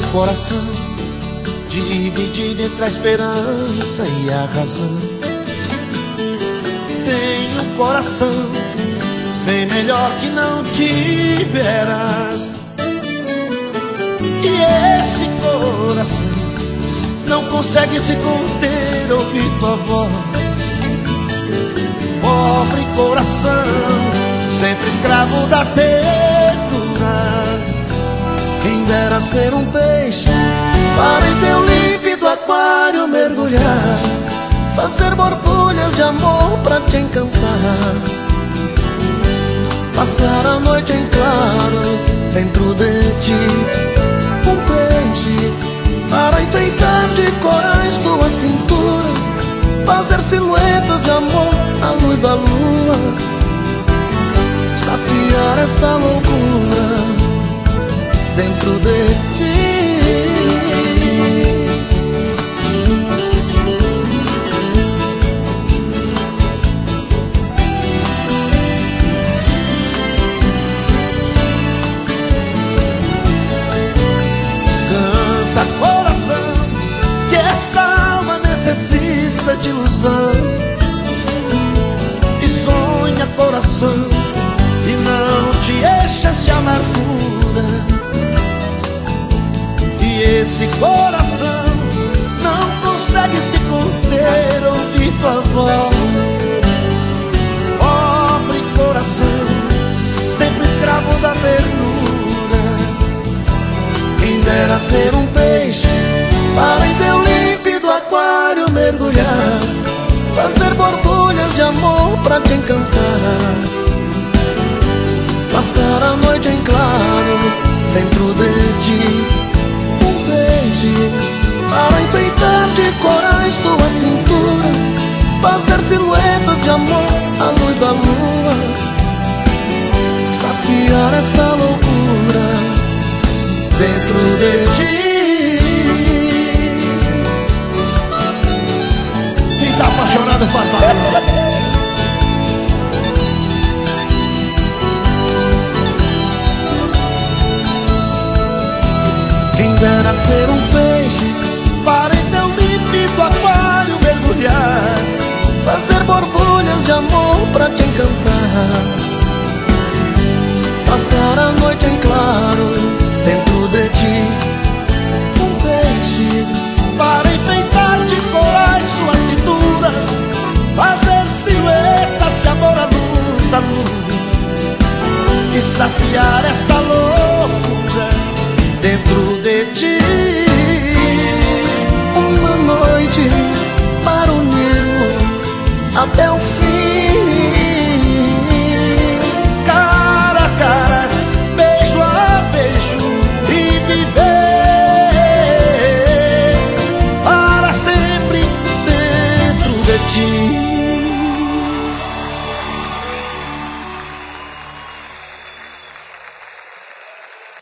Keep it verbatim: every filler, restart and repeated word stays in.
coração dividido entre a esperança e a razão. Tenho um coração bem melhor que não tiveras. E esse coração não consegue se conter, ouvir tua voz. Pobre coração, sempre escravo da ternura. Quem dera ser um peixe para em teu límpido aquário mergulhar, fazer borbulhas de amor pra te encantar, passar a noite em claro dentro de ti. Um peixe para enfeitar de corais tua cintura, fazer silhuetas de amor à luz da lua, saciar essa loucura dentro de ti. Canta, coração, que esta alma necessita de ilusão. E sonha, coração, e não te enches de amargura. Esse coração não consegue se conter, ouvir tua voz. Pobre coração, sempre escravo da ternura. Quem dera ser um peixe para em teu límpido aquário mergulhar, fazer borbulhas de amor pra te encantar, passar a noite em claro dentro de ti. Para enfeitar de corais tua cintura, fazer silhuetas de amor à luz da lua, saciar essa loucura dentro de ti. Quem tá apaixonado faz barulho. Quem dera ser um peixe para em teu límpido aquário mergulhar, fazer borbulhas de amor pra te encantar, passar a noite em claro dentro de ti. Um peixe para enfeitar de corais sua cintura, fazer silhuetas de amor à luz da lua e saciar esta lua